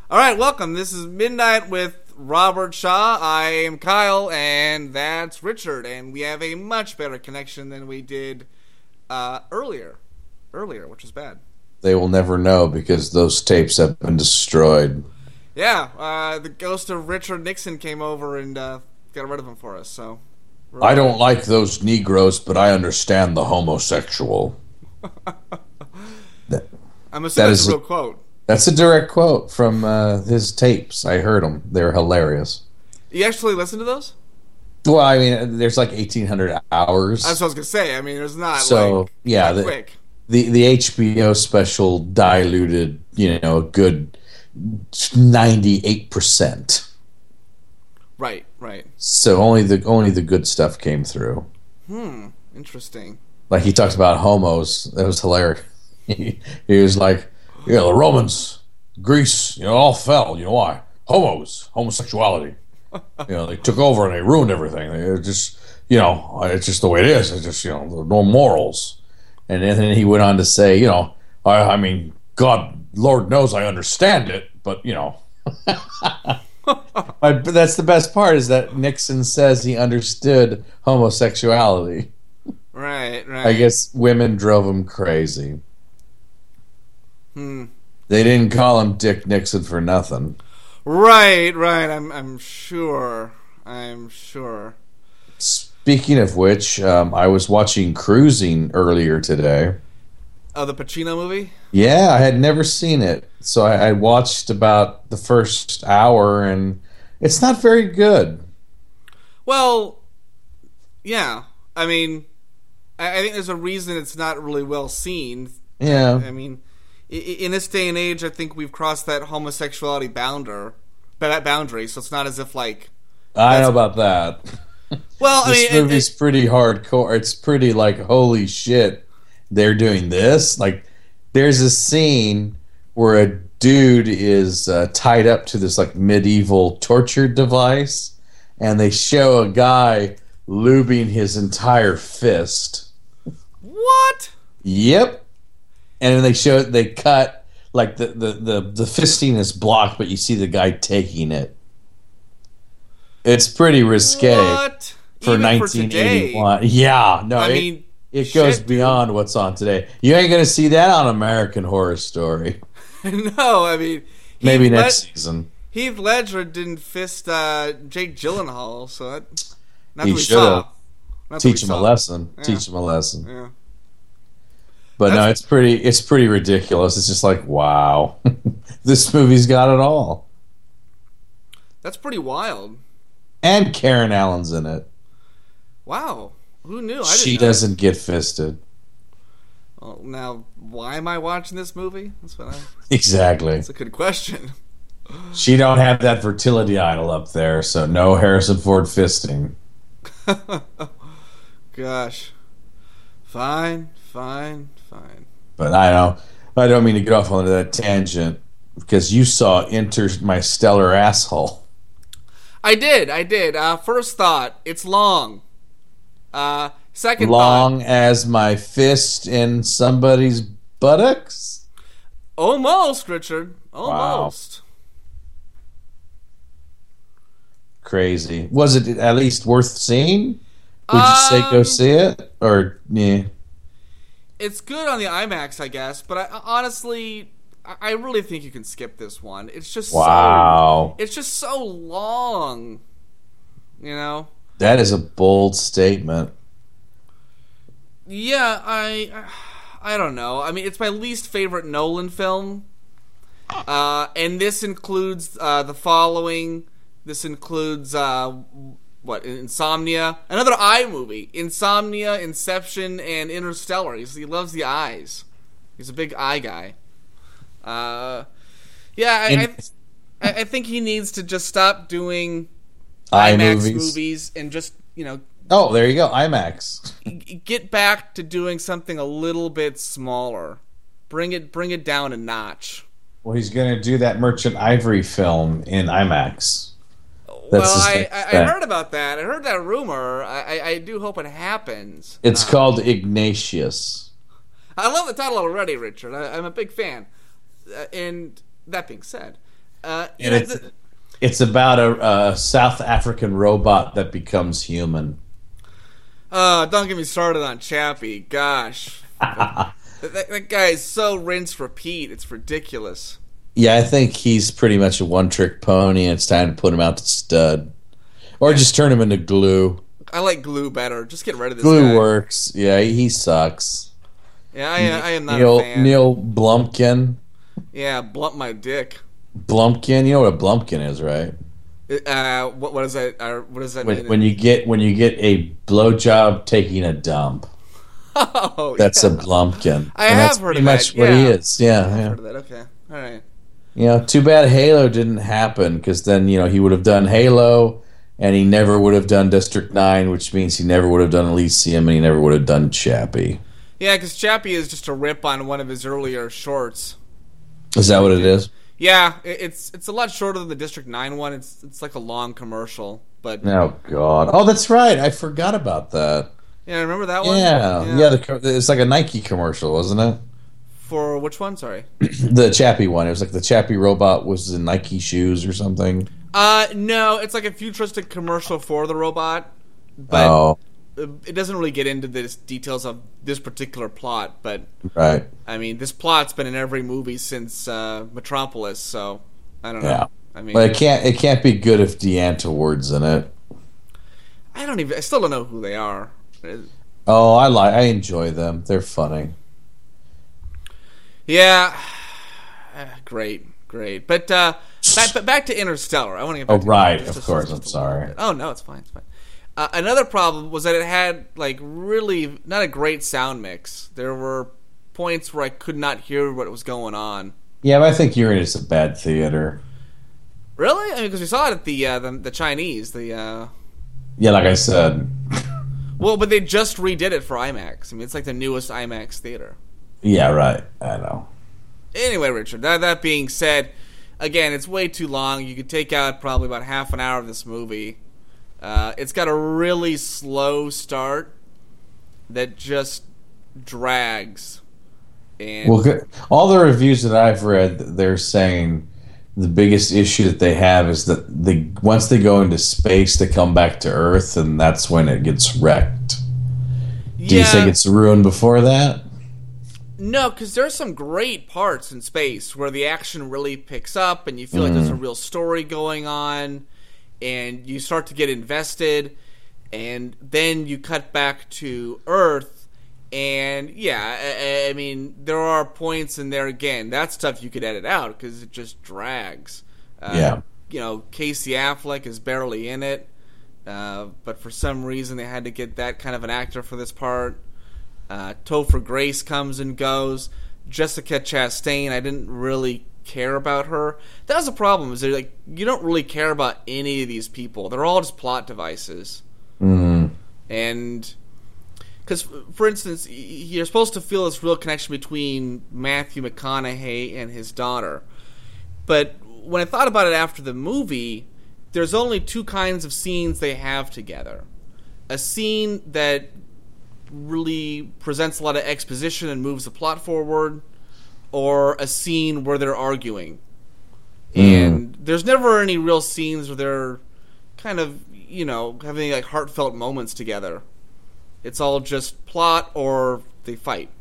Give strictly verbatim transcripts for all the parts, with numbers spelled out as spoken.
All right, welcome. This is Midnight with Robert Shaw. I am Kyle, and that's Richard, and we have a much better connection than we did uh, earlier. Earlier, which was bad. They will never know because those tapes have been destroyed. Yeah, uh, the ghost of Richard Nixon came over and uh, got rid of them for us. So I don't like those Negroes, but I understand the homosexual. that, I'm assuming that's a real a, quote. That's a direct quote from uh, his tapes. I heard them. They're hilarious. You actually listen to those? Well, I mean, there's like eighteen hundred hours. That's what I was going to say. I mean, there's not so, like yeah, the, quick. The, the H B O special diluted, you know, a good ninety-eight percent. Right, right. So only the only the good stuff came through. Hmm, interesting. Like he talked about homos. That was hilarious. he, he was like, yeah, the Romans, Greece, you know, all fell. You know why? Homos, homosexuality. You know, they took over and they ruined everything. They just, you know, it's just the way it is. It's just, you know, no morals. And then he went on to say, you know, I, I mean, God, Lord knows I understand it, but, you know. But that's the best part is that Nixon says he understood homosexuality. Right, right. I guess women drove him crazy. Hmm. They didn't call him Dick Nixon for nothing. Right, right. I'm, I'm sure. I'm sure. Speaking of which, um, I was watching Cruising earlier today. Oh, the Pacino movie? Yeah, I had never seen it, so I, I watched about the first hour, and it's not very good. Well, yeah. I mean, I, I think there's a reason it's not really well seen. Yeah. I mean, in this day and age, I think we've crossed that homosexuality bounder, that boundary. So it's not as if like I know about that. Well, I this mean, movie's it, it, pretty hardcore. It's pretty like holy shit. They're doing this. Like, there's a scene where a dude is uh, tied up to this like medieval torture device, and they show a guy lubing his entire fist. What? Yep. And then they show they cut like the, the, the, the fisting is blocked, but you see the guy taking it. It's pretty risque what? for Even nineteen eighty-one. For yeah, no, I it, mean, it shit, goes dude. beyond what's on today. You ain't gonna see that on American Horror Story. No, I mean, maybe Heath next Le- season. Heath Ledger didn't fist uh, Jake Gyllenhaal, so that, not He that we should saw. have. Not that Teach we him a saw. lesson. Yeah. Teach him a lesson. Yeah. But no, That's- it's pretty. It's pretty ridiculous. It's just like, wow, this movie's got it all. That's pretty wild. And Karen Allen's in it. Wow. Who knew? I She didn't know. doesn't get fisted. Well, now, why am I watching this movie? That's what I. Exactly. That's a good question. She don't have that fertility idol up there, so no Harrison Ford fisting. Gosh. Fine, fine, fine. But I don't. I don't mean to get off on that tangent because you saw Enter My Stellar Asshole. I did, I did. Uh, first thought, it's long. Uh, second Long thought, as my fist in somebody's buttocks. almost, Richard. Almost. Crazy. Was it at least worth seeing? Would you say go Um, see it? Or, yeah. It's good on the IMAX, I guess, but I, honestly, I I really think you can skip this one. It's just Wow. so, it's just so long, you know. That is a bold statement. Yeah, I, I don't know. I mean, it's my least favorite Nolan film, uh, and this includes uh, the following. This includes uh, what? Insomnia, another eye movie. Insomnia, Inception, and Interstellar. He's, he loves the eyes. He's a big eye guy. Uh, yeah, I, In- I, I think he needs to just stop doing Eye IMAX movies. movies and just, you know, Oh, there you go. IMAX. get back to doing something a little bit smaller. Bring it, bring it down a notch. Well, he's going to do that Merchant Ivory film in IMAX. That's well, his I, next I, I step. heard about that. I heard that rumor. I, I, I do hope it happens. It's Uh, called Ignatius. I love the title already, Richard. I, I'm a big fan. Uh, and that being said, Uh, you And know, it's the, it's about a, a South African robot that becomes human. uh, don't get me started on Chappie. Gosh, that, that guy is so rinse repeat. It's ridiculous. Yeah, I think he's pretty much a one-trick pony, and it's time to put him out to stud. Or just turn him into glue. I like Glue better. Just get rid of this Glue guy. works. Yeah, he sucks. Yeah, I, I am not Neil, a fan. Neil Blumpkin. Yeah, blunt my dick. Blumpkin. You know what a Blumpkin is, right? Uh, what what is that? Uh, what does that When, mean? when you get when you get a blowjob taking a dump, oh, that's yeah. a Blumpkin. I and have that's heard pretty of much that. what Yeah. he is. Yeah, I've yeah. heard of that. Okay, all right. You know, too bad Halo didn't happen, because then, you know, he would have done Halo, and he never would have done District nine, which means he never would have done Elysium, and he never would have done Chappie. Yeah, because Chappie is just a rip on one of his earlier shorts. Is that what it is? Yeah, it, it's it's a lot shorter than the District nine one. It's it's like a long commercial, but Oh, God. Oh, that's right. I forgot about that. yeah, remember that one? Yeah. Yeah, the, co- it's like a Nike commercial, wasn't it? For which one? Sorry. The Chappie one. It was like the Chappie robot was in Nike shoes or something. Uh, no, it's like a futuristic commercial for the robot, but Oh, it doesn't really get into the details of this particular plot. But right. I mean, this plot's been in every movie since uh, Metropolis, so I don't know. Yeah. I mean, But it can't it can't be good if Deanna Ward's in it. I don't even. I still don't know who they are. Oh, I like I enjoy them. They're funny. Yeah, Uh, great, great. But uh, back, but back to Interstellar. I want to get back Oh, to right. just- Of just- course. just I'm a sorry. little bit. Oh no, it's fine. It's fine. Uh, another problem was that it had like really not a great sound mix. There were points where I could not hear what was going on. Yeah, but I think you're in it's a bad theater. Really? I mean, because we saw it at the uh, the, the Chinese. The uh... Yeah, like I said. well, but they just redid it for IMAX. I mean, it's like the newest IMAX theater. Yeah, right. I know. Anyway, Richard, that, that being said, again, it's way too long. You could take out probably about half an hour of this movie. Uh, it's got a really slow start that just drags. And Well, good. All the reviews that I've read, they're saying the biggest issue that they have is that they once they go into space, they come back to Earth, and that's when it gets wrecked. Do you yeah, think it's ruined before that? no, because there's some great parts in space where the action really picks up and you feel like there's a real story going on and you start to get invested, and then you cut back to Earth. And yeah, I, I mean, there are points in there, again, that stuff you could edit out because it just drags. Uh, Yeah. You know, Casey Affleck is barely in it, uh, but for some reason they had to get that kind of an actor for this part. Uh, Topher Grace comes and goes. Jessica Chastain, I didn't really care about her. That was the problem, is they're like, you don't really care about any of these people. They're all just plot devices. Mm. And because, for instance, you're supposed to feel this real connection between Matthew McConaughey and his daughter. But when I thought about it after the movie, there's only two kinds of scenes they have together. A scene that really presents a lot of exposition and moves the plot forward, or a scene where they're arguing. Mm. And there's never any real scenes where they're kind of, you know, having like heartfelt moments together. It's all just plot or they fight.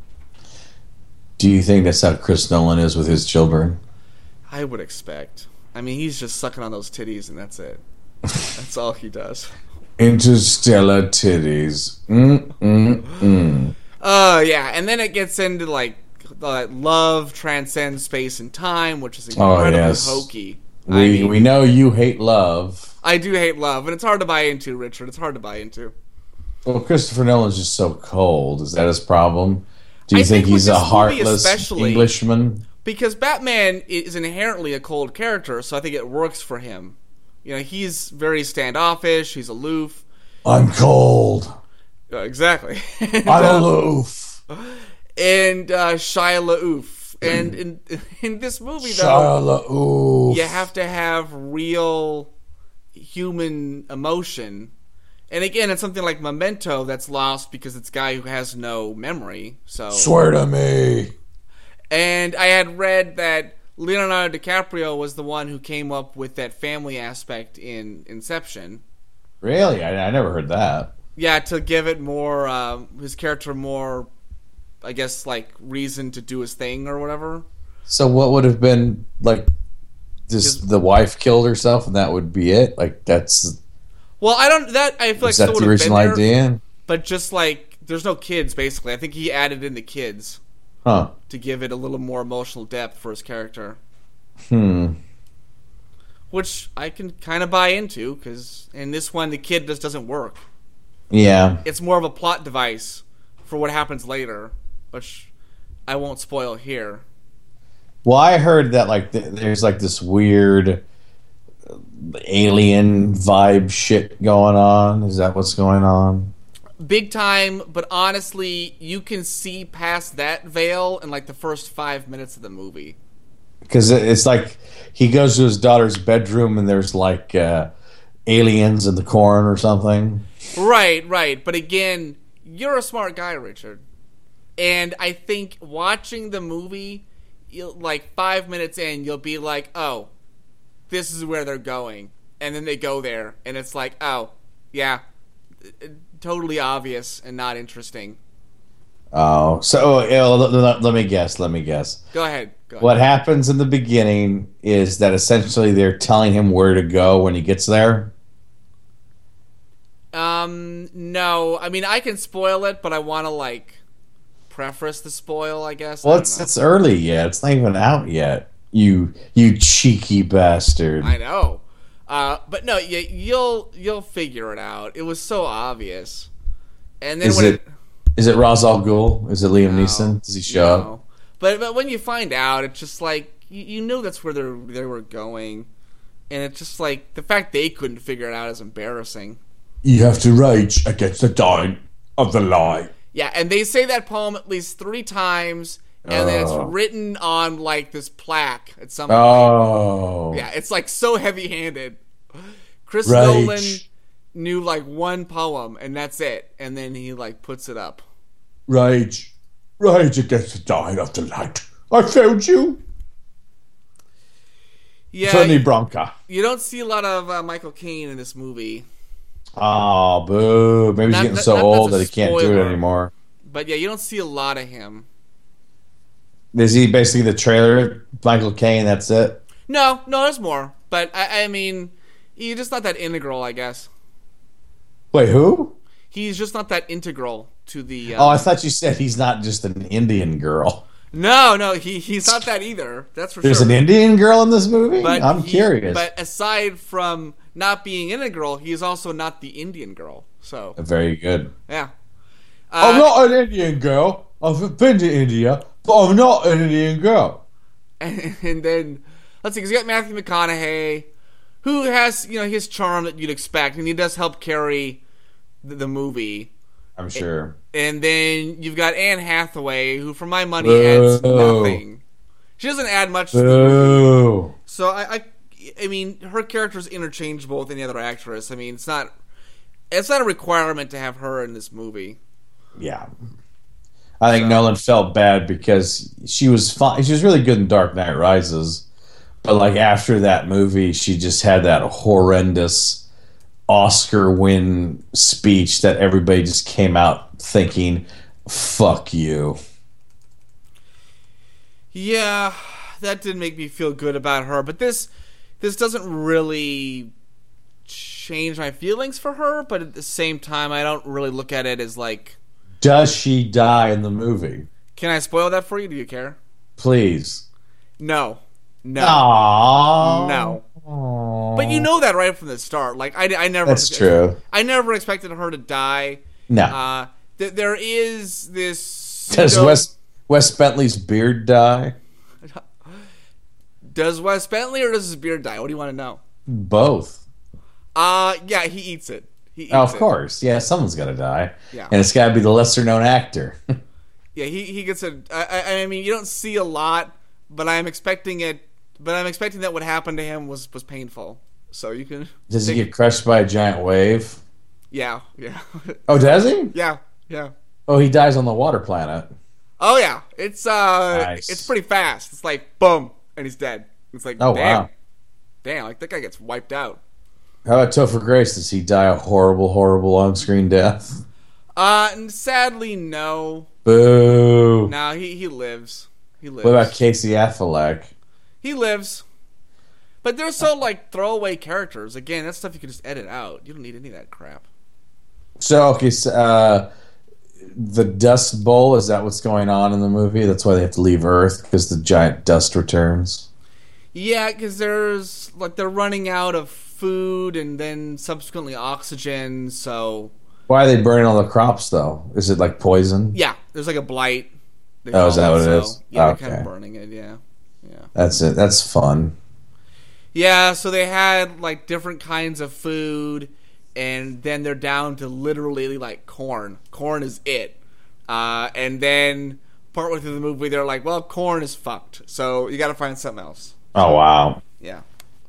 Do you think that's how Chris Nolan is with his children? I would expect. I mean, he's just sucking on those titties and that's it. That's all he does. Interstellar titties. Mm, mm, mm. Uh, yeah, and then it gets into like uh, love transcends space and time, which is Oh, incredibly yes. hokey. I We mean, we know you hate love. I do hate love, and it's hard to buy into, Richard. It's hard to buy into. Well, Christopher Nolan's just so cold. Is that his problem? Do you I think, think with he's a this movie heartless especially- Englishman? Because Batman is inherently a cold character, so I think it works for him. You know, he's very standoffish, he's aloof. I'm cold. Uh, exactly. I'm aloof. And uh, Shia LaOof. And in, in this movie, though, Shia LaOof. you have to have real human emotion. And again, it's something like Memento that's lost because it's a guy who has no memory. So, Swear to me. and I had read that Leonardo DiCaprio was the one who came up with that family aspect in Inception. Really? I, I never heard that. Yeah, to give it more, uh, his character more, I guess, like, reason to do his thing or whatever. So what would have been, like, just the wife killed herself and that would be it? Like, that's... Well, I don't, that, I feel like Is that still the would have been original there, idea? but just, like, there's no kids, basically. I think he added in the kids. Huh. To give it a little more emotional depth for his character. Hmm. Which I can kind of buy into, because in this one, the kid just doesn't work. Yeah. It's more of a plot device for what happens later, which I won't spoil here. Well, I heard that, like, th- there's, like, this weird alien vibe shit going on. Is that what's going on? Big time, but honestly, you can see past that veil in, like, the first five minutes of the movie. Because it's like he goes to his daughter's bedroom and there's, like, uh, aliens in the corn or something. Right, right. But again, you're a smart guy, Richard. And I think watching the movie, you'll, like, five minutes in, you'll be like, oh, this is where they're going. And then they go there, and it's like, oh, yeah, totally obvious and not interesting. Oh, so uh, let, let, let me guess. Let me guess. Go ahead. Go ahead. What happens in the beginning is that essentially they're telling him where to go when he gets there. Um, no. I mean, I can spoil it, but I want to, like, preface the spoil, I guess. Well, I it's it's early yet. It's not even out yet. You you cheeky bastard. I know. Uh, but no, you, you'll you'll figure it out. It was so obvious. And then is when it, it, is it Ra's al Ghul? Is it Liam no, Neeson? Does he show no. up? But but when you find out, it's just like you, you know that's where they they were going, and it's just like the fact they couldn't figure it out is embarrassing. You have to rage against the dying of the light. Yeah, and they say that poem at least three times, and then it's Oh. written on like this plaque at some point. Oh. Yeah, it's like so heavy-handed. Chris Rage. Nolan knew like one poem, and that's it, and then he like puts it up. Rage. Rage against the dying of the light. I found you. Yeah, Tony you, Branca. you don't see a lot of uh, Michael Caine in this movie. Oh, boo. Maybe he's Not- getting not- so not old that's that a he can't do it spoiler. anymore. But yeah, you don't see a lot of him. Is he basically the trailer? Michael Caine, that's it? No, no, there's more. But I, I mean, he's just not that integral, I guess. Wait, who? He's just not that integral to the. Uh, Oh, I thought you said he's not just an Indian girl. no, no, he he's not that either. That's for There's sure. an Indian girl in this movie? But I'm he- curious. But aside from not being integral, he is also not the Indian girl. So Very good. yeah. I'm Uh, not an Indian girl. I've been to India, but I'm not an Indian girl. and, and then let's see, because you got Matthew McConaughey, who has you know his charm that you'd expect, and he does help carry the, the movie. I'm sure. And then you've got Anne Hathaway, who, for my money, adds Boo. nothing. She doesn't add much to the movie. Boo. So I, I, I mean, her character's interchangeable with any other actress. I mean, it's not, it's not a requirement to have her in this movie. Yeah. I think So- Nolan felt bad because she was fine. She was really good in Dark Knight Rises. But, like, after that movie, she just had that horrendous Oscar win speech that everybody just came out thinking, fuck you. Yeah, that did make me feel good about her, but this, this doesn't really change my feelings for her. But at the same time, I don't really look at it as like, Does she die in the movie? can I spoil that for you? Do you care? Please. No, no, Aww. no. But you know that right from the start. Like I, I never. That's true. I never expected her to die. No. Uh, th- there is this. Does pseudo- Wes Wes Bentley's beard die? Does Wes Bentley or does his beard die? What do you want to know? Both. Uh yeah, he eats it. He eats Oh, of it. course. Yeah, someone's got to die. Yeah. And it's got to be the lesser known actor. Yeah, he he gets a. I, I I mean, you don't see a lot, but I'm expecting it. But I'm expecting that what happened to him was was painful. So you can. Does he think- get crushed by a giant wave? Yeah, yeah, Oh, does he? yeah, yeah. Oh, he dies on the water planet. Oh yeah, it's uh, Nice. it's pretty fast. It's like boom, and he's dead. It's like, Oh, damn, wow. damn, like that guy gets wiped out. How about Topher Grace? Does he die a horrible, horrible on-screen death? Uh, and sadly, no. Boo. No, he he lives. He lives. What about Casey Affleck? He lives. But they're so like throwaway characters. Again, that's stuff you can just edit out. You don't need any of that crap. So, okay, so, uh, the Dust Bowl, is that what's going on in the movie? That's why they have to leave Earth, because the giant dust returns? Yeah, because there's like they're running out of food and then subsequently oxygen. So Why are they burning all the crops, though? Is it like poison? yeah, there's like a blight. they Oh, is call that what it so, is? Yeah, Okay. they're kind of burning it. Yeah, yeah, That's it. That's fun. yeah. So they had like different kinds of food, and then they're down to literally like corn. Corn is it. Uh, and then partway through the movie, they're like, "Well, corn is fucked, so you got to find something else." Oh, wow. Yeah.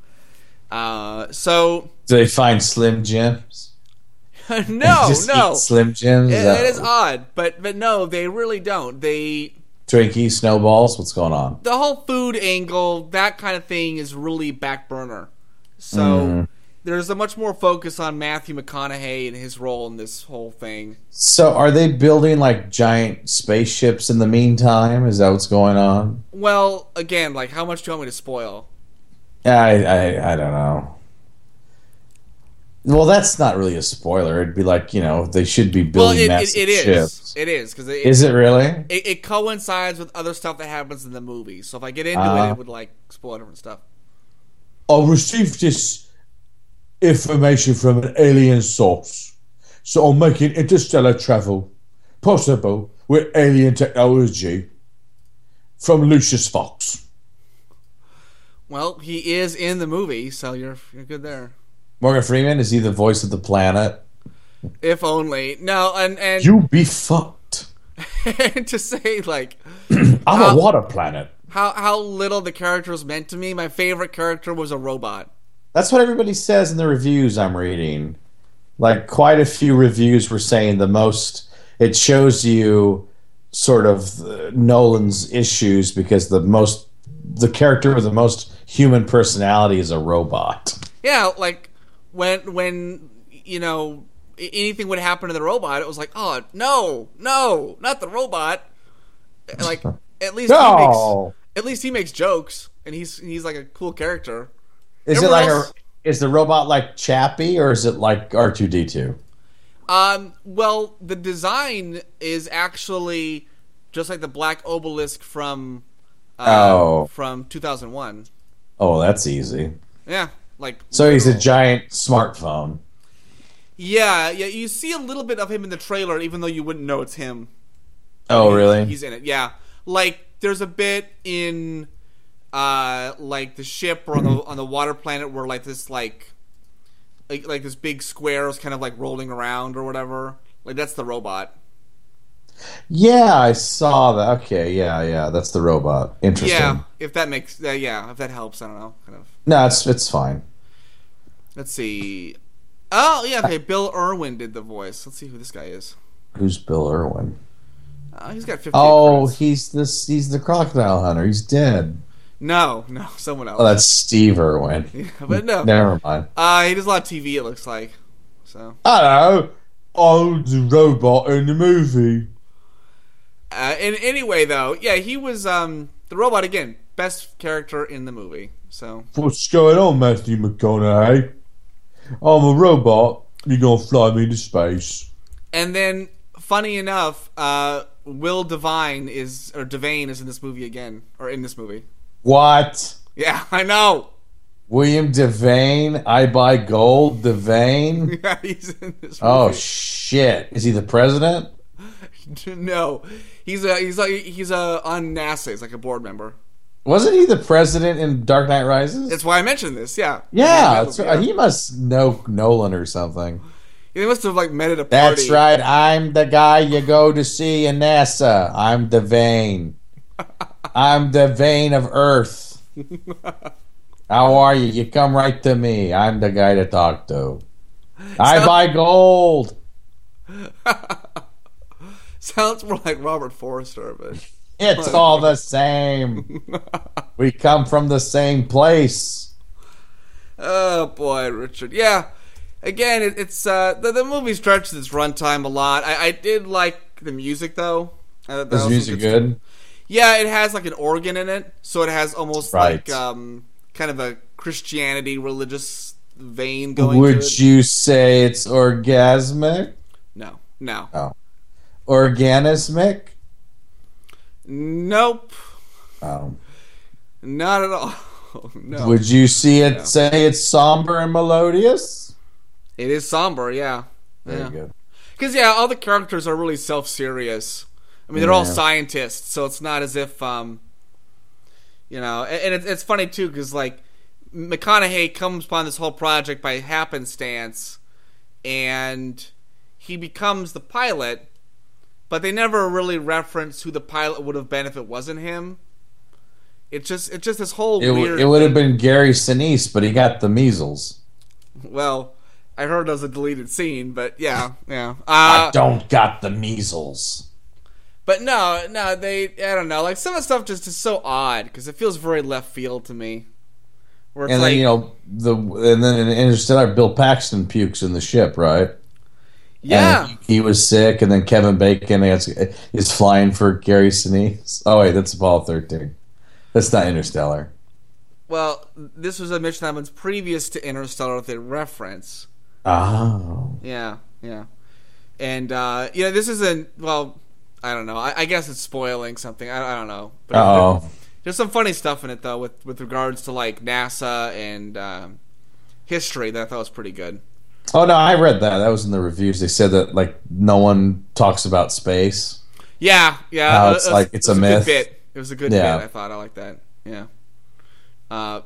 Uh, so Do they find Slim Jims? no, Just no, eat Slim Jims? It, Is that- it is odd, but but no, they really don't. They Twinkie, snowballs? What's going on? the whole food angle, that kind of thing, is really back burner. So Mm. there's a much more focus on Matthew McConaughey and his role in this whole thing. So, are they building like giant spaceships in the meantime? Is that what's going on? Well, again, like how much do you want me to spoil? I, I, I don't know. Well, that's not really a spoiler. It'd be like, you know, they should be Well, building it, it, massive it is. ships. It is because it, Is it really? it it coincides with other stuff that happens in the movie. So if I get into Uh. it, it would like spoil different stuff. I received this information from an alien source, so I'm making interstellar travel possible with alien technology from Lucius Fox. Well, he is in the movie, so you're you're good there. Morgan Freeman, is he the voice of the planet? If only. No, and and You be fucked. to say like I'm Uh, a water planet. how how little the character was meant to me. My favorite character was a robot. That's what everybody says in the reviews I'm reading. Like, quite a few reviews were saying the most, it shows you sort of uh, Nolan's issues because the most, the character with the most human personality is a robot. Yeah, like when when you know a- anything would happen to the robot, it was like, oh no, no, not the robot. Like at least he No. makes at least he makes jokes, and he's he's like a cool character. Is it Everyone like else- a, is the robot like Chappie or is it like R two D two? Um, well, the design is actually just like the black obelisk from uh, Oh. from two thousand one. Oh, that's easy. Yeah, like So he's a literal. giant smartphone. Yeah, yeah. You see a little bit of him in the trailer, even though you wouldn't know it's him. Oh, He- really? He's in it. Yeah, like there's a bit in uh like the ship or on the on the water planet where like this like like like this big square is kind of like rolling around or whatever. Like that's the robot. Yeah, I saw that. Okay, yeah, yeah, that's the robot. Interesting. Yeah, if that makes uh, yeah, if that helps, I don't know. Kind of. No, it's it's fine. Let's see. Oh yeah, okay. Bill Irwin did the voice. Let's see who this guy is. Who's Bill Irwin? Uh, he's got fifty. Oh, he's this. He's the crocodile hunter. He's dead. no, no, someone else. Oh, that's Steve Irwin. Yeah, but no. Never mind. Uh, he does a lot of T V. It looks like. So. Hello, I'm the robot in the movie. Uh, and anyway, though, yeah, he was um the robot again, best character in the movie. So. What's going on, Matthew McConaughey? I'm a robot. You're gonna fly me to space. And then, funny enough, uh, Will Devine is or Devane is in this movie again, or in this movie. What? Yeah, I know. William Devane? I buy gold. Devane? Yeah, he's in this movie. Oh shit! Is he the president? No, he's a he's like he's a on NASA. He's like a board member. Wasn't he the president in Dark Knight Rises? That's why I mentioned this. Yeah. yeah, Yeah, that's yeah. right. He must know Nolan or something. They must have like met at a party. That's right. I'm the guy you go to see in NASA. I'm the vein. I'm the vein of Earth. How are you? You come right to me. I'm the guy to talk to. I Sounds- buy gold. Sounds more like Robert Forster, but It's all the same. We come from the same place. Oh boy, Richard. Yeah. Again, it, it's uh, the, the movie stretches its runtime a lot. I, I did like the music though. Uh, Is the music good? good? Yeah, it has like an organ in it, so it has almost right. like um, kind of a Christianity religious vein going. Would to it. you say it's orgasmic? No, no. Oh, organismic? Nope. Oh, not at all. No. Would you see it? No. Say it's somber and melodious? It is somber, yeah. Very yeah. good. Because yeah, all the characters are really self-serious. I mean, they're yeah. all scientists, so it's not as if, um, you know. And it's, it's funny too, because like McConaughey comes upon this whole project by happenstance, and he becomes the pilot, but they never really reference who the pilot would have been if it wasn't him. It's just, it's just this whole it, weird. It would have been Gary Sinise, but he got the measles. Well, I heard it was a deleted scene, but yeah, yeah. Uh, I don't got the measles. But no, no, they, I don't know. Like, some of the stuff just is so odd, because it feels very left field to me. Where it's and like, then, you know, the and then in Interstellar, Bill Paxton pukes in the ship, right? yeah. And he was sick, and then Kevin Bacon is, is flying for Gary Sinise. Oh, wait, that's Apollo thirteen. That's not Interstellar. Well, this was a mission that was previous to Interstellar with a reference. Oh. Yeah, yeah. And, uh, you know, this isn't, well, I don't know. I, I guess it's spoiling something. I, I don't know. But Uh-oh. There, there's some funny stuff in it, though, with, with regards to, like, NASA and um, history that I thought was pretty good. Oh, no, I read that. That was in the reviews. They said that, like, no one talks about space. Yeah, yeah. How it it's was, like it's it was a myth. Good bit. It was a good Yeah. bit, I thought. I like that. Yeah. Uh,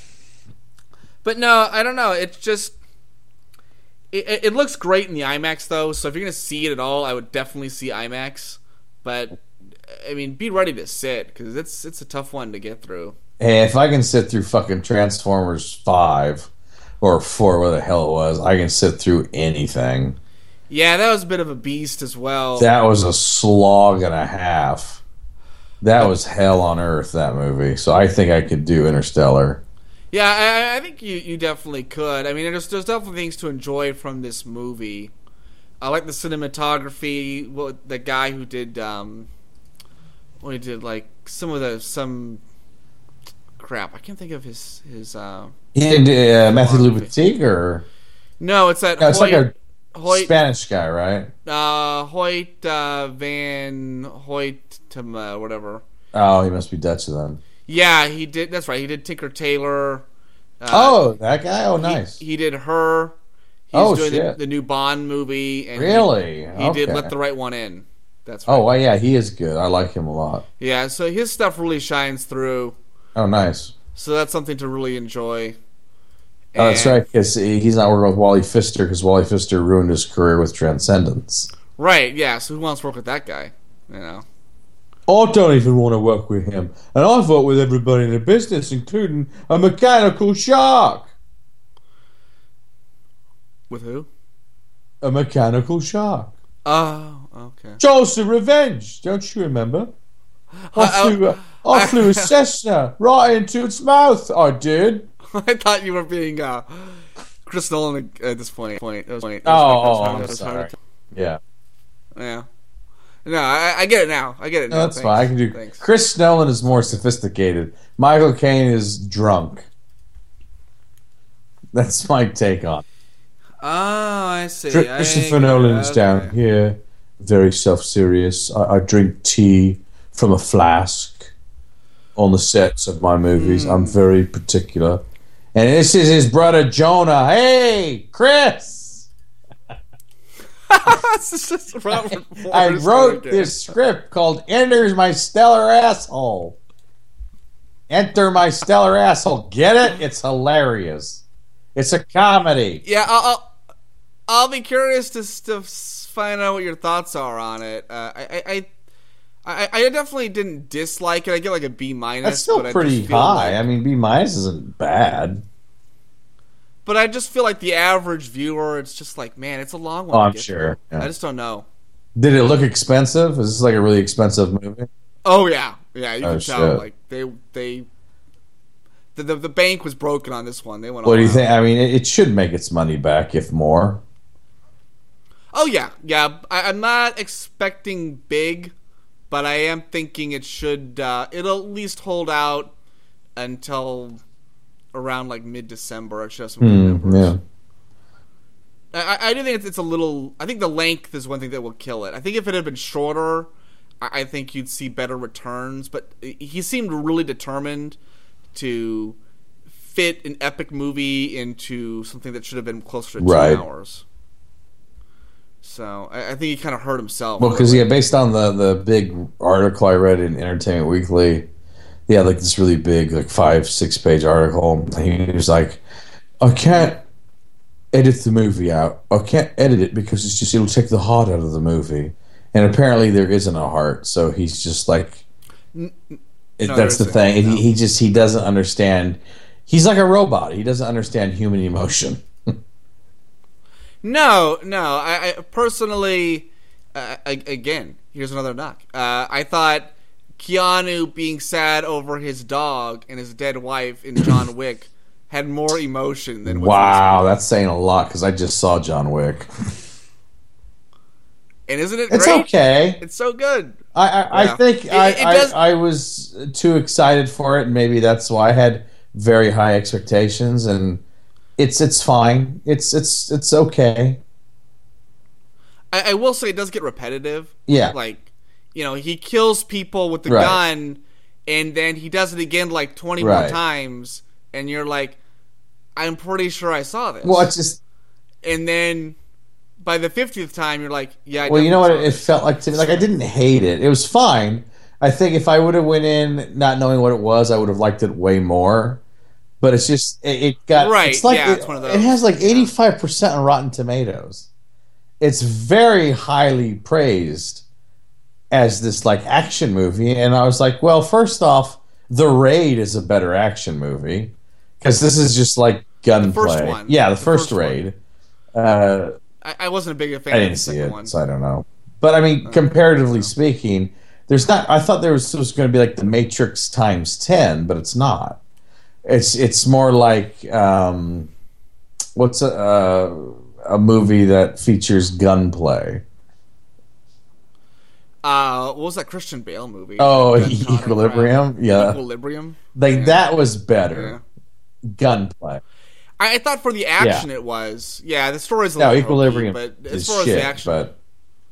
but no, I don't know. It's just... It, it looks great in the IMAX, though, so if you're going to see it at all, I would definitely see IMAX. But, I mean, be ready to sit, because it's it's a tough one to get through. Hey, if I can sit through fucking Transformers five or four, what the hell it was, I can sit through anything. Yeah, that was a bit of a beast as well. That was a slog and a half. That was hell on earth, that movie. So I think I could do Interstellar. Yeah, I, I think you, you definitely could. I mean, there's, there's definitely things to enjoy from this movie. I like the cinematography. What the guy who did, um, well, he did like some of the some crap. I can't think of his his. Uh, He did uh, Matthew Libatique, or no, it's that. no, it's Hoyt, like a Hoyt, Spanish guy, right? Uh, Hoyt uh, Van Hoyt uh, whatever. Oh, he must be Dutch then. Yeah, he did. That's right. He did Tinker Tailor. Uh, oh, that guy. Oh, nice. He, he did Her. He's oh, doing shit. The, the new Bond movie. And really? He, he okay. did Let the Right One In. That's right. Oh, well, yeah, he is good. I like him a lot. Yeah, so his stuff really shines through. Oh, nice. So that's something to really enjoy. Oh, that's right, because he's not working with Wally Pfister, because Wally Pfister ruined his career with Transcendence. Right, yeah, so who wants to work with that guy? You know? I don't even want to work with him. And I've worked with everybody in the business, including a mechanical shark. With who? A mechanical shark. Oh, okay. Jaws of Revenge, don't you remember? I, I, flew, I, I flew a Cessna right into its mouth, I did. I thought you were being uh, Chris Nolan at this point. point. It was, point. It Oh, was, oh, it I'm was sorry. Yeah. Yeah. No, I, I get it now. I get it now. No, that's Thanks. fine. I can do. Thanks. Chris Nolan is more sophisticated. Michael Caine is drunk. That's my take on it. Oh, I see. Tr- I Christopher get it. Nolan's Okay. down here, very self-serious. I, I drink tea from a flask on the sets of my movies. Mm. I'm very particular. And this is his brother Jonah. Hey, Chris! This is just Robert I Forrest wrote again. this script called Enters My Stellar Asshole. Enter My Stellar Asshole. Get it? It's hilarious. It's a comedy. Yeah, I'll, I'll, I'll be curious to, to find out what your thoughts are on it. Uh, I, I, I, I definitely didn't dislike it. I get like a B minus. That's still but I pretty just feel high. like- I mean, B minus isn't bad. But I just feel like the average viewer, it's just like, man, it's a long one. Oh, to I'm get sure. through. Yeah. I just don't know. Did it look expensive? Is this like a really expensive movie? Oh yeah, yeah. You Oh, can tell. shit. Like they they the, the the bank was broken on this one. They went. What all do you out. think? I mean, it, it should make its money back, if more. Oh yeah, yeah. I, I'm not expecting big, but I am thinking it should. Uh, it'll at least hold out until around like mid December. It should have some good Mm, numbers. yeah. I, I do think it's, it's a little. I think the length is one thing that will kill it. I think if it had been shorter, I, I think you'd see better returns. But he seemed really determined to fit an epic movie into something that should have been closer to two Right. hours. So I, I think he kind of hurt himself. Well, because really. yeah, based on the the big article I read in Entertainment Weekly, he had like this really big, like five six page article. And he was like, "I can't edit the movie out. I can't edit it because it's just it'll take the heart out of the movie." And apparently there isn't a heart, so he's just like, N- it, no, that's the there thing. isn't, no. He, he just he doesn't understand. He's like a robot. He doesn't understand human emotion. No, no. I, I personally, uh, I, again, here's another knock. Uh, I thought Keanu being sad over his dog and his dead wife in John Wick had more emotion than what's Wow, that's saying a lot because I just saw John Wick. And isn't it It's great? okay. It's so good. I, I, Yeah. I think It- I, it does- I, I was too excited for it, and maybe that's why I had very high expectations. And it's it's fine. It's it's it's okay. I, I will say it does get repetitive. Yeah. Like, you know, he kills people with the Right. gun, and then he does it again like twenty more Right. times, and you're like, I'm pretty sure I saw this. Well, it's just And then by the fiftieth time, you're like, yeah, I well, you know what definitely it, saw it this. felt like to me. Like I didn't hate it. It was fine. I think if I would have went in not knowing what it was, I would have liked it way more. But it's just it, it got Right, It's like yeah, it, it's one of it those. has like Yeah. eighty five percent on Rotten Tomatoes. It's very highly praised as this like action movie, and I was like, well, first off, The Raid is a better action movie because this is just like gunplay. first one. Yeah, the, The first, first one. Raid. Uh, I, I wasn't a big fan I of didn't the see second it, one. so I don't know. But I mean, comparatively speaking, there's not. I thought there was, was going to be like The Matrix times ten, but it's not. It's it's more like um, what's a uh, a movie that features gunplay? Uh, what was that Christian Bale movie? Oh, Gun Caught in Equilibrium. Trap. Yeah, Equilibrium. like Yeah. that was Yeah. better. Gunplay. I, I thought for the action it was. Yeah, the story's a No, little Equilibrium hokey, but as is far shit, as the action, but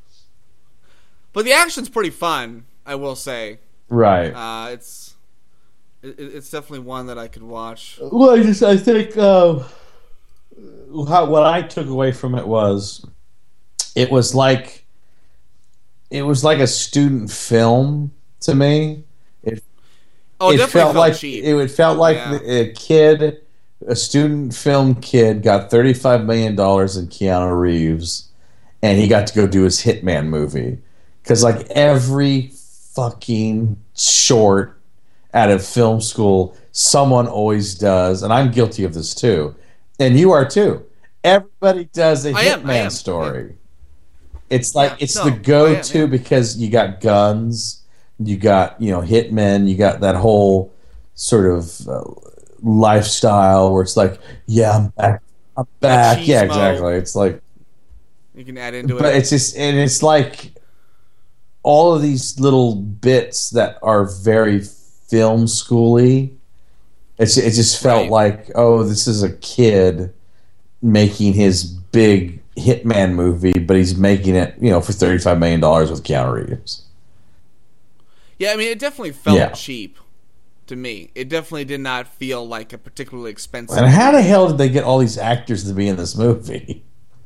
but the action's pretty fun. I will say, right. uh, it's it, it's definitely one that I could watch. Well, I just I think uh, how, what I took away from it was it was like it was like a student film to me. It Oh, it, it definitely felt, felt like cheap. it, it felt like Yeah. a kid, a student film kid, got thirty five million dollars in Keanu Reeves, and he got to go do his Hitman movie because like every fucking short out of film school, someone always does, and I'm guilty of this too, and you are too. Everybody does a I am, I Hitman am. story. It's like Yeah, it's no, the I am, go-to yeah. because you got guns, you got you know hitmen, you got that whole sort of uh, lifestyle where it's like, yeah, I'm back, I'm back, yeah, cheese exactly. It's like, You can add into but it. it's just and it's like all of these little bits that are very film schooly. It's it just felt Right. like, oh, this is a kid making his big Hitman movie, but he's making it, you know, for thirty-five million dollars with Keanu Reeves. Yeah, I mean, it definitely felt Yeah. cheap to me. It definitely did not feel like a particularly expensive. And how the hell did they get all these actors to be in this movie?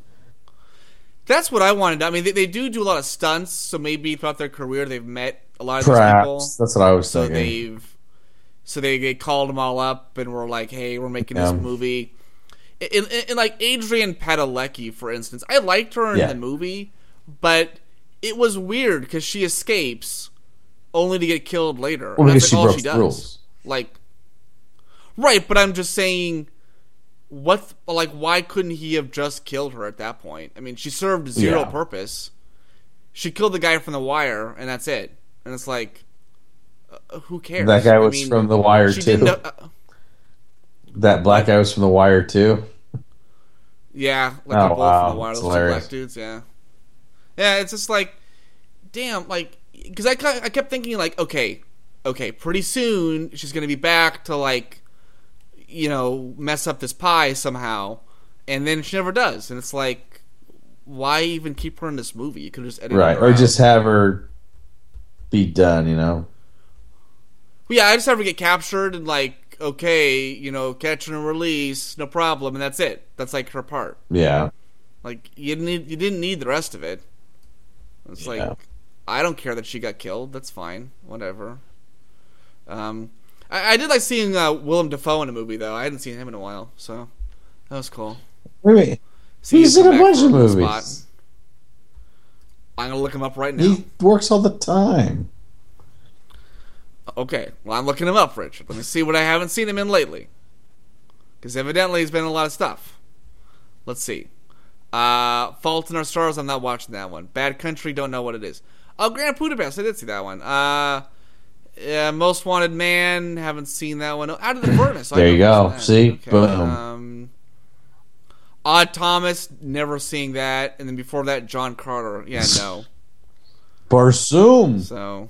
That's what I wanted. I mean, they, they do do a lot of stunts, so maybe throughout their career they've met a lot of these people. Perhaps that's what I was So thinking. they've, so they, they called them all up and were like, "Hey, we're making Yeah. this movie." In, in, in like Adrian Padalecki, for instance, I liked her in Yeah. the movie, but it was weird because she escapes only to get killed later. Well, And because that's she like all broke she the does. rules. Like, right? But I'm just saying, what? Like, why couldn't he have just killed her at that point? I mean, she served zero Yeah. purpose. She killed the guy from The Wire, and that's it. And it's like, uh, who cares? That guy I was mean, from The Wire she too. didn't. Uh, That black guy was from The Wire too. yeah, like Oh, they're both wow. from The Wire. That's Those two hilarious. black dudes. Yeah, yeah. It's just like, damn, like because I I kept thinking like, okay, okay, pretty soon she's gonna be back to like, you know, mess up this pie somehow, and then she never does, and it's like, why even keep her in this movie? You could just edit Right. her Or out. just have her be done, you know? Well, yeah, I just have her get captured and like, okay, you know, catch and release, no problem, and that's it. That's like her part. Yeah. Like you didn't need, you didn't need the rest of it. It's Yeah. like I don't care that she got killed. That's fine, whatever. Um, I, I did like seeing uh, Willem Dafoe in a movie though. I hadn't seen him in a while, so that was cool. Wait, wait. See He's him in come a back bunch for of a movies. spot. I'm gonna look him up right now. He works all the time. Okay, well, I'm looking him up, Richard. Let me see what I haven't seen him in lately. Because evidently he's been in a lot of stuff. Let's see. Uh, Fault in Our Stars, I'm not watching that one. Bad Country, don't know what it is. Oh, Grand Budapest, I did see that one. Uh, yeah, Most Wanted Man, haven't seen that one. Out of the Furnace. I There you know go. that. See? Okay, Boom. Um, Odd Thomas, never seeing that. And then before that, John Carter. Yeah, no. Barsoom. So...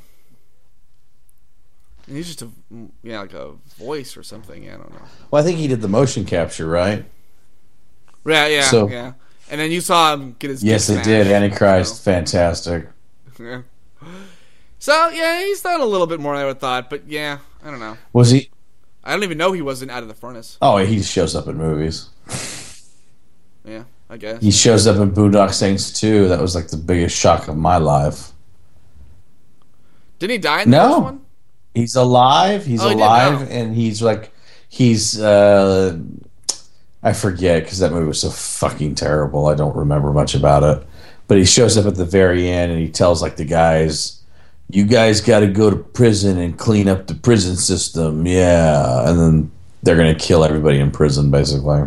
And he's just a yeah, like a voice or something. Yeah, I don't know. Well, I think he did the motion capture, right? Yeah, yeah, So- yeah. And then you saw him get his. Yes, dick it did. smashed, Antichrist. so- Fantastic. Yeah. So yeah, he's done a little bit more than I would have thought, but yeah, I don't know. Was he? I don't even know he wasn't out of the furnace. Oh, he shows up in movies. Yeah, I guess. He shows up in Boondock Saints too. That was like the biggest shock of my life. Didn't he die in the No. first one? He's alive. He's Oh, he did? alive, Oh. and he's like, he's. uh I forget because that movie was so fucking terrible. I don't remember much about it. But he shows up at the very end, and he tells like the guys, "You guys got to go to prison and clean up the prison system." Yeah, and then they're gonna kill everybody in prison, basically.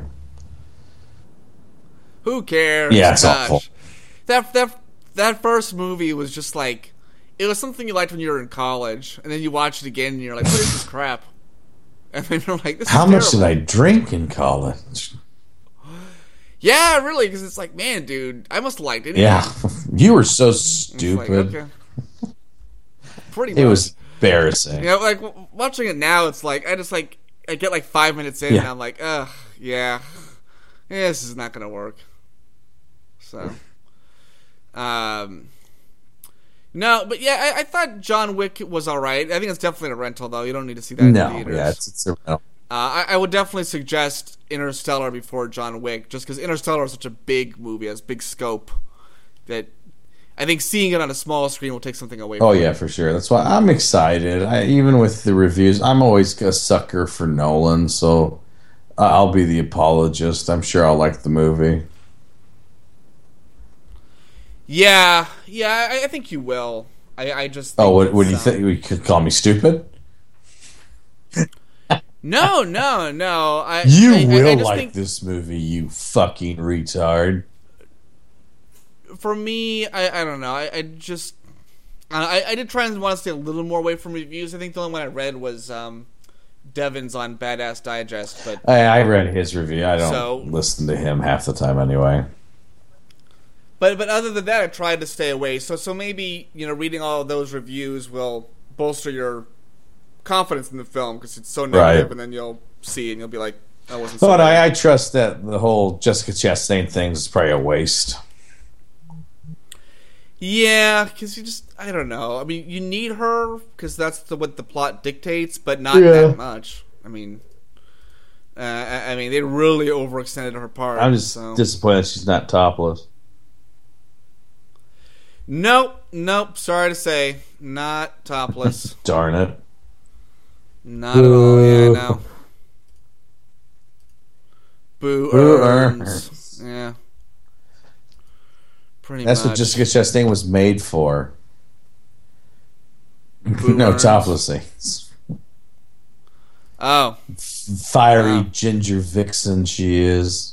Who cares? Yeah, it's Gosh. awful. That that that first movie was just like, it was something you liked when you were in college, and then you watch it again, and you're like, "What is this crap?" And then you're like, "This is How much did terrible." I drink in college? Yeah, really, because it's like, man, dude, I must have liked it. Yeah, you were so It's like, stupid. okay. Pretty much. It was embarrassing. You know, like w- watching it now, it's like I just like I get like five minutes in, Yeah. and I'm like, ugh, yeah, yeah, this is not gonna work. So, um, no, but yeah, I, I thought John Wick was all right. I think it's definitely a rental, though. You don't need to see that in No, theaters. yeah, it's, it's a, no. Uh, I, I would definitely suggest Interstellar before John Wick, just because Interstellar is such a big movie, has big scope, that I think seeing it on a small screen will take something away from Oh it. yeah, for sure. That's why I'm excited. I, even with the reviews, I'm always a sucker for Nolan, so uh, I'll be the apologist. I'm sure I'll like the movie. Yeah, yeah, I, I think you will. I, I just Oh, think what, what do you it's, um, think? You could call me stupid? No, no, no. I, You I, I- will I just like think this movie, you fucking retard. for me, I, I don't know. I, I just I, I did try and want to stay a little more away from reviews. I think the only one I read was um, Devin's on Badass Digest, but I, I read his review. I don't So- listen to him half the time anyway. but but other than that, I tried to stay away. So so maybe you know reading all of those reviews will bolster your confidence in the film because it's so negative, Right. and then you'll see it and you'll be like, I wasn't. So But bad. I, I trust that the whole Jessica Chastain thing is probably a waste. Yeah, because you just, I don't know. I mean, you need her because that's the, what the plot dictates, but not Yeah. that much. I mean, uh, I, I mean, they really overextended her part. I'm just so. disappointed she's not topless. Nope, nope. Sorry to say, not topless. Darn it. Not at all. Yeah, no. Boo Boo earns. Yeah. Pretty That's much. what Jessica Chastain was made for. Boo no earns. topless scenes. Oh, Fiery Wow. ginger vixen she is.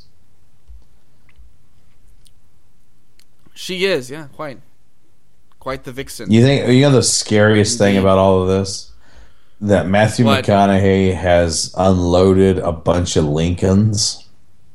she is. Yeah, quite. Quite the vixen. You think you know the scariest thing Indeed. about all of this? that Matthew What? McConaughey has unloaded a bunch of Lincolns.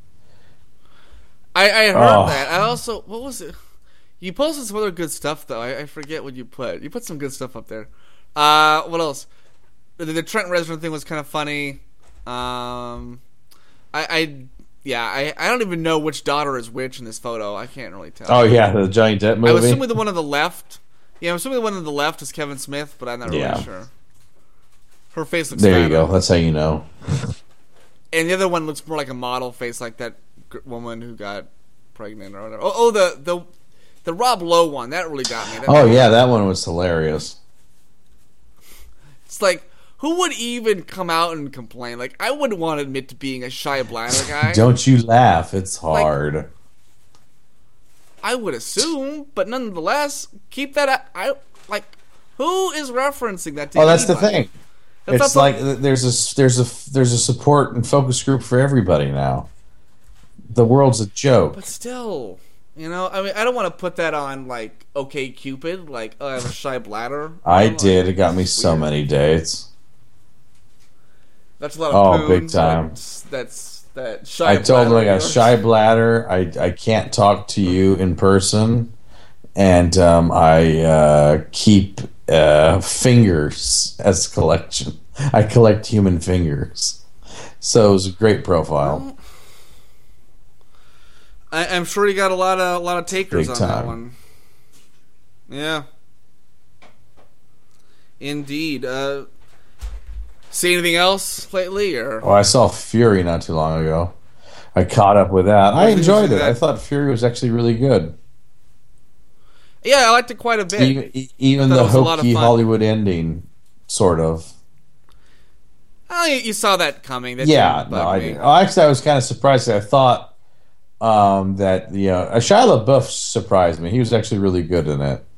I, I heard Oh. that. I also, what was it? You posted some other good stuff though. I, I forget what you put. You put some good stuff up there. Uh, what else? The, the Trent Reznor thing was kind of funny. Um, I, I yeah, I, I don't even know which daughter is which in this photo. I can't really tell. Oh yeah, the Johnny Depp movie. I was assuming the one on the left. Yeah, I'm assuming the one on the left is Kevin Smith, but I'm not really Yeah. sure. Her face looks. There you fat. go. That's how you know. And the other one looks more like a model face, like that g- woman who got pregnant or whatever. Oh, oh the the the Rob Lowe one that really got me. That Oh yeah, that one was hilarious. It's like, who would even come out and complain? Like, I wouldn't want to admit to being a shy bladder guy. Don't you laugh? It's hard. I would assume, but nonetheless, keep that. I like. Who is referencing that? To oh, that's the anybody? thing. That's It's not like there's a there's a there's a support and focus group for everybody now. The world's a joke. But still, you know, I mean, I don't want to put that on like OK Cupid, like oh, I have a shy bladder. I You know, did. like, It got me so weird. many dates. That's a lot Oh, of poon, big time. That's, that's that shy. I told them I bladder got of yours. shy bladder. I I can't talk to you in person, and um, I uh, keep uh, fingers as collection. I collect human fingers, so it was a great profile. I, I'm sure you got a lot of a lot of takers Big on that time. one. Yeah, indeed. Uh, see anything else lately, or Oh, I saw Fury not too long ago. I caught up with that. I did you enjoyed see it. that? I thought Fury was actually really good. yeah, I liked it quite a bit. Even, e- even I thought the it was a lot of hokey fun. Hollywood ending, sort of. Oh, you, you saw that coming. That Yeah, didn't no, bug I me. didn't. Oh, actually, I was kind of surprised. I thought um, that you know, uh, Shia LaBeouf surprised me. He was actually really good in it.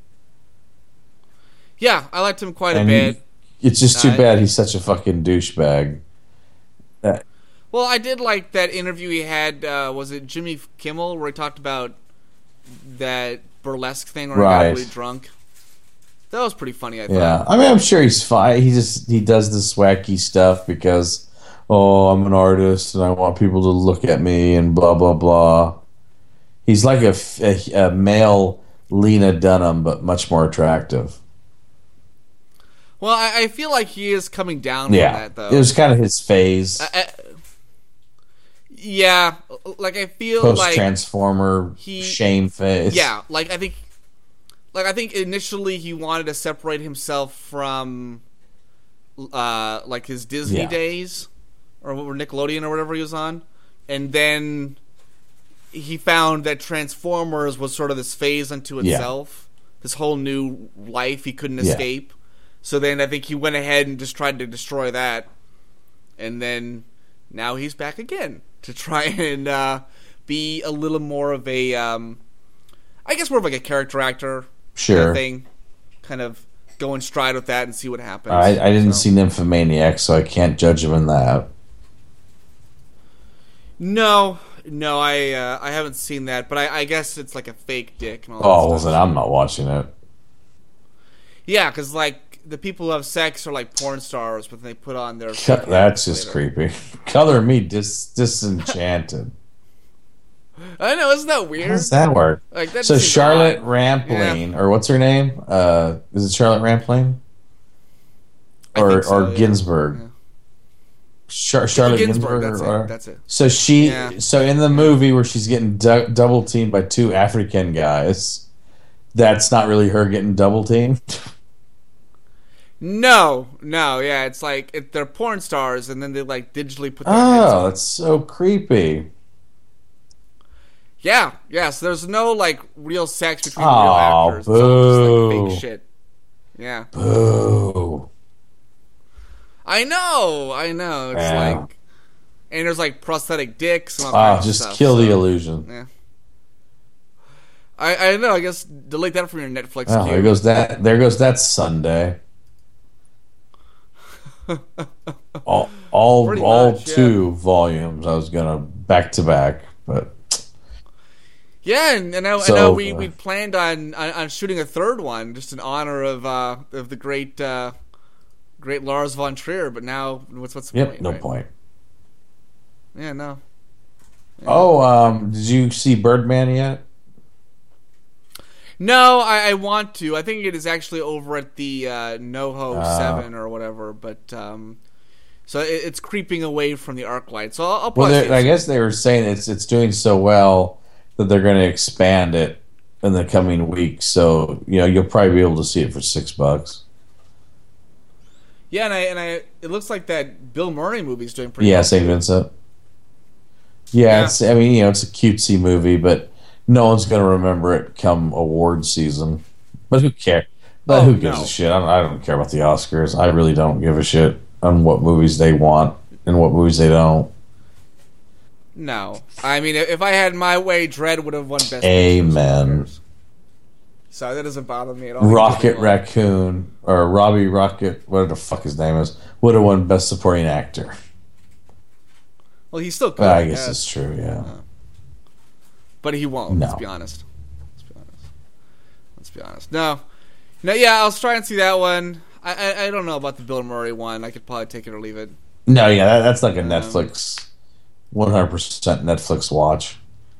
Yeah, I liked him quite And a he- bit. It's just too Uh, bad he's such a fucking douchebag. Uh, Well, I did like that interview he had. Uh, was it Jimmy Kimmel where he talked about that burlesque thing where he Right. got really drunk? That was pretty funny. I thought. Yeah, I mean, I'm sure he's fine. He just he does this wacky stuff because, oh, I'm an artist and I want people to look at me and blah blah blah. He's like a, f- a- a male Lena Dunham, but much more attractive. Well, I, I feel like he is coming down Yeah, from that though. it was kind of his phase. I, I, yeah, like I feel Post like Transformer he- shame phase. yeah, like I think, like I think initially he wanted to separate himself from, uh, like his Disney Yeah. days, or what were Nickelodeon or whatever he was on, and then he found that Transformers was sort of this phase unto Yeah. itself, this whole new life he couldn't Yeah. escape. So then I think he went ahead and just tried to destroy that, and then now he's back again to try and uh, be a little more of a, um, I guess more of like a character actor kind Sure. of thing, kind of go in stride with that and see what happens. I, I didn't So- see Nymphomaniac, so I can't judge him in that. No, no, I uh, I haven't seen that, but I, I guess it's like a fake dick. And all Oh, that well, stuff. then I'm not watching it. Yeah, because like the people who have sex are like porn stars, but they put on their. Co- That's just creepy. Color me dis- disenchanted. I know, isn't that How weird? does that work? Like that So seems Charlotte odd. Rampling, or what's her name? Uh, is it Charlotte Rampling? I Or think so, or yeah. Ginsburg? Yeah. Char- Charlotte Ginsburg, Ginsburg. that's or- it. That's it. So she, Yeah. so in the movie where she's getting du- double teamed by two African guys, that's not really her getting double teamed. No, no, yeah, it's like it, they're porn stars, and then they like digitally put their heads Oh, on. that's so creepy. Yeah, yeah. So there's no like real sex between Oh, real actors. It's all just like boo. fake shit. Yeah, Boo. I know, I know. It's Yeah. like, and there's like prosthetic dicks and all Oh, kinds just of stuff. kill the so, illusion. Yeah. I I know. I guess delete that from your Netflix Oh, queue. there goes that. There goes that Sunday. all all, Pretty all much, yeah. two volumes. I was gonna back to back, but Yeah, and, and I, I So, know we uh, we planned on, on on shooting a third one just in honor of uh of the great uh great Lars von Trier, but now what's what's the Yep, point? no right? point. Yeah, no. Yeah. Oh, um, did you see Birdman yet? No, I, I want to. I think it is actually over at the uh, NoHo Uh, seven or whatever, but um, so it, it's creeping away from the ArcLight. So I'll, I'll Well, probably. they- see it I soon. guess they were saying it's it's doing so well that they're going to expand it in the coming weeks. So you know you'll probably be able to see it for six bucks. Yeah, and I and I it looks like that Bill Murray movie's doing pretty. Yeah, well Saint too. Vincent. Yeah, Yeah. It's, I mean you know it's a cutesy movie, but no one's going to remember it come award season. But who cares? But Oh, who gives no. a shit? I don't, I don't care about the Oscars. I really don't give a shit on what movies they want and what movies they don't. No, I mean if I had my way, Dredd would have won Best Picture. Amen. So that doesn't bother me at all. Rocket Raccoon or Robbie Rocket, whatever the fuck his name is, would have won Best Supporting Actor. Well, he's still good. Well, I I guess guess. it's true. Yeah. But he won't. No. Let's be honest. Let's be honest. Let's be honest. No, no. Yeah, I'll try and see that one. I, I I don't know about the Bill Murray one. I could probably take it or leave it. No, yeah, that, that's like a Um, Netflix, one hundred percent Netflix watch.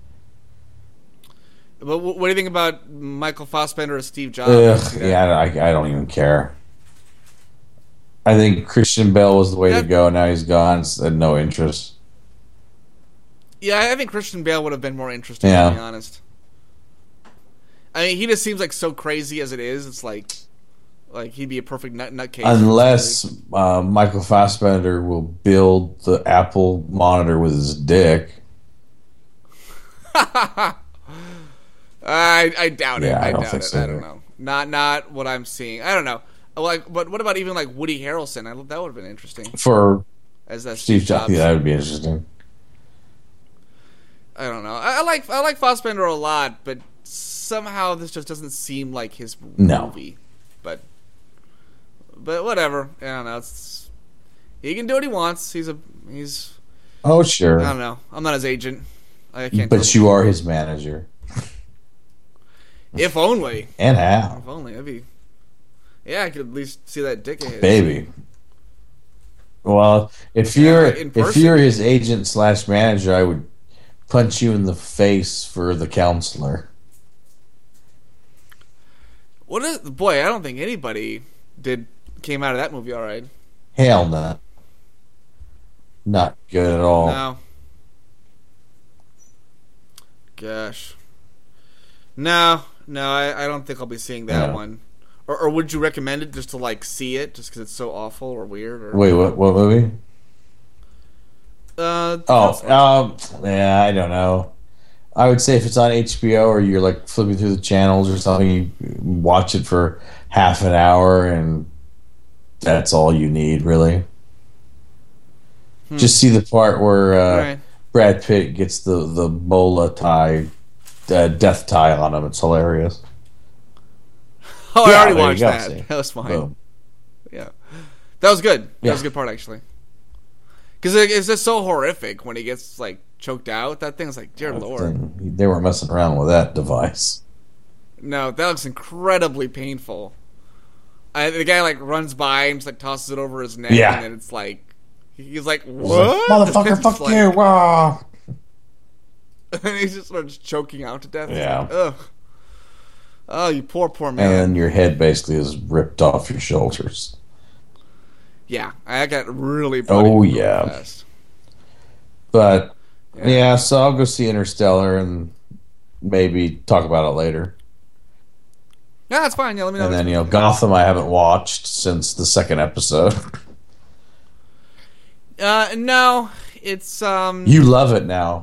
But wh- what do you think about Michael Fassbender or Steve Jobs? Did you Ugh, see that? yeah, I, I don't even care. I think Christian Bale was the way Yeah. to go. Now he's gone. It's had no interest. Yeah, I think Christian Bale would have been more interesting. Yeah. To be honest. I mean, he just seems like so crazy as it is. It's like, like he'd be a perfect nut nutcase. Unless uh, Michael Fassbender will build the Apple monitor with his dick. I I doubt it. Yeah, I I, don't doubt think it. so I don't either. know. Not not what I'm seeing. I don't know. Like, but what about even like Woody Harrelson? I, that would have been interesting For as that Steve Jobs, yeah, that would be interesting. I don't know. I, I like I like Fassbender a lot, but somehow this just doesn't seem like his No. movie. But but whatever. I don't know. It's, he can do what he wants. He's a he's. Oh, sure. I don't know. I'm not his agent. I can't. tell But him. you are his manager. If only. And how? If only. That'd be. Yeah, I could at least see that dick of his. Baby. Well, if you're in if person. you're his agent slash manager, I would punch you in the face for the counselor. What is boy? I don't think anybody did came out of that movie all right. Hell no. Not good at all. No. Gosh. No, no, I, I don't think I'll be seeing that Yeah. one. Or, or would you recommend it just to like see it, just because it's so awful or weird? Or Wait, what? What movie? uh, Oh, um, yeah, I don't know. I would say if it's on H B O or you're like flipping through the channels or something, you watch it for half an hour and that's all you need, really. Hmm. Just see the part where uh, Alright. Brad Pitt gets the the bola tie, uh, death tie on him. It's hilarious. Oh, I Yeah, already there you watched go, that. see. That was fine. Boom. Yeah, that was good. That Yeah. was a good part actually. Because it's just so horrific when he gets like choked out. That thing's like, dear lord. Thing. They weren't messing around with that device. No, that looks incredibly painful. I, the guy like runs by and just like tosses it over his neck, Yeah. and then it's like he's like, "What, Motherfucker, It's fuck like- you! Wah. And he just starts choking out to death. It's Yeah. like, ugh. Oh, you poor, poor And man. then your head basically is ripped off your shoulders. Yeah, I got really bloody Oh, really yeah. fast. But Yeah. yeah. so I'll go see Interstellar and maybe talk about it later. Yeah, that's fine. Yeah, let me know. And then you know Gotham I haven't watched since the second episode. uh, no, it's um, You love it now.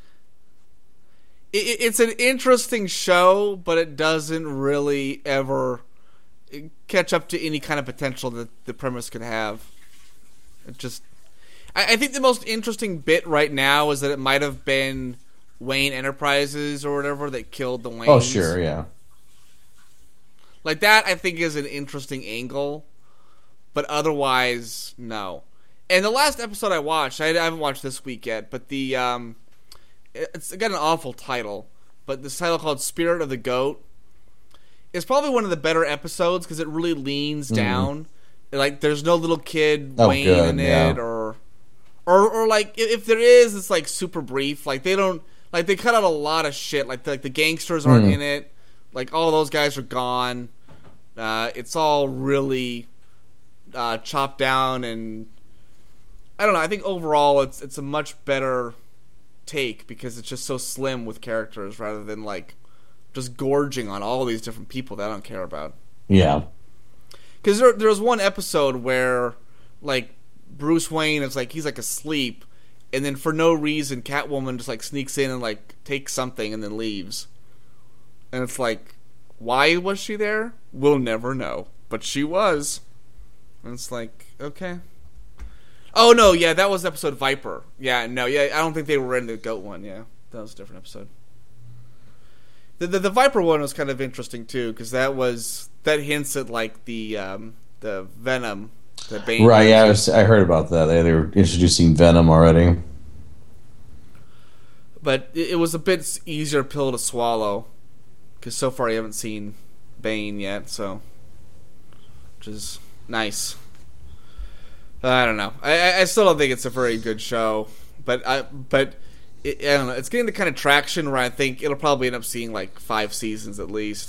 it, it's an interesting show, but it doesn't really ever catch up to any kind of potential that the premise could have. It just, I, I think the most interesting bit right now is that it might have been Wayne Enterprises or whatever that killed the Waynes. Oh sure, yeah. Like that, I think is an interesting angle, but otherwise, no. And the last episode I watched, I, I haven't watched this week yet, but the um, it's got an awful title, but this title called "Spirit of the Goat" is probably one of the better episodes because it really leans Mm-hmm. down Like, there's no little kid Oh, Wayne good, in yeah. it, or, or, or like if there is, it's like super brief. Like they don't, like they cut out a lot of shit. Like the, like the gangsters aren't Mm. in it. Like all those guys are gone. Uh, it's all really uh, chopped down, and I don't know. I think overall, it's it's a much better take because it's just so slim with characters rather than like just gorging on all these different people that I don't care about. Yeah. Because there, there was one episode where, like, Bruce Wayne is like, he's like asleep, and then for no reason, Catwoman just like sneaks in and like takes something and then leaves. And it's like, why was she there? We'll never know. But she was. And it's like, okay. Oh, no, yeah, that was episode Viper. Yeah, no, yeah, I don't think they were in the Goat one, yeah. That was a different episode. The, the, the Viper one was kind of interesting, too, because that was... That hints at, like, the um, the Venom that Bane Right, yeah, I, uses. was, I heard about that. They, they were introducing Venom already. But it, it was a bit easier pill to swallow, because so far I haven't seen Bane yet, so... Which is nice. I don't know. I, I still don't think it's a very good show, but I but it, I don't know. It's getting the kind of traction where I think it'll probably end up seeing like five seasons at least.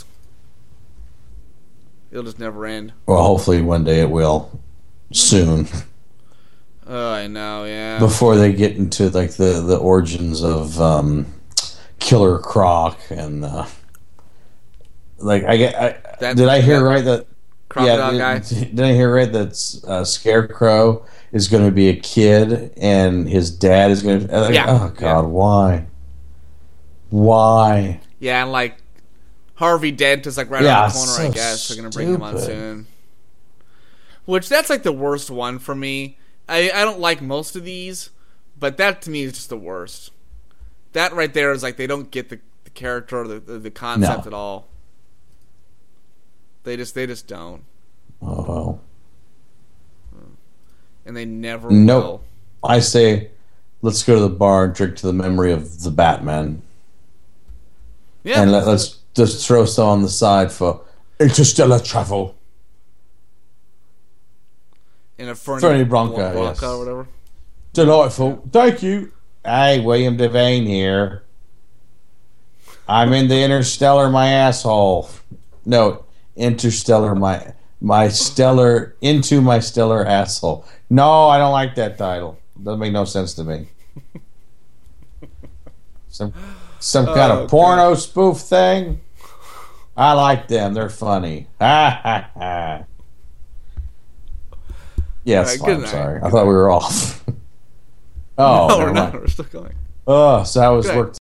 It'll just never end. Well, hopefully one day it will. Soon. Oh, I know. Yeah. Before they get into like the, the origins of um, Killer Croc and uh, like I get. I, That- did I hear that right that Crocodile did, guy. Did I hear right that uh, Scarecrow is going to be a kid and his dad is going to? Like, Yeah. Oh God, Yeah. why? Why? Yeah, and like Harvey Dent is like right Yeah, around the corner. I so guess they're gonna bring him on stupid. soon. Which that's like the worst one for me. I I don't like most of these, but that to me is just the worst. That right there is like they don't get the, the character or the the, the concept No. at all. They just they just don't, Oh well. and they never Nope. will. I say, let's go to the bar and drink to the memory of the Batman, Yeah, and let, let's just throw some on the side for interstellar travel. in a Fernie, Fernie Bronca, Blanca yes. or whatever. Delightful. Thank you. Hey, William Devane here. I'm in the interstellar, my asshole. No, interstellar, my my stellar into my stellar asshole. No, I don't like that title. Doesn't make no sense to me. Some some kind Oh, of porno spoof thing. I like them. They're funny. Ha ha ha. Yes, All right, good I'm night. sorry. I thought we were off. Oh, no, never we're not. mind. We're still going. Oh, so I was Good. worked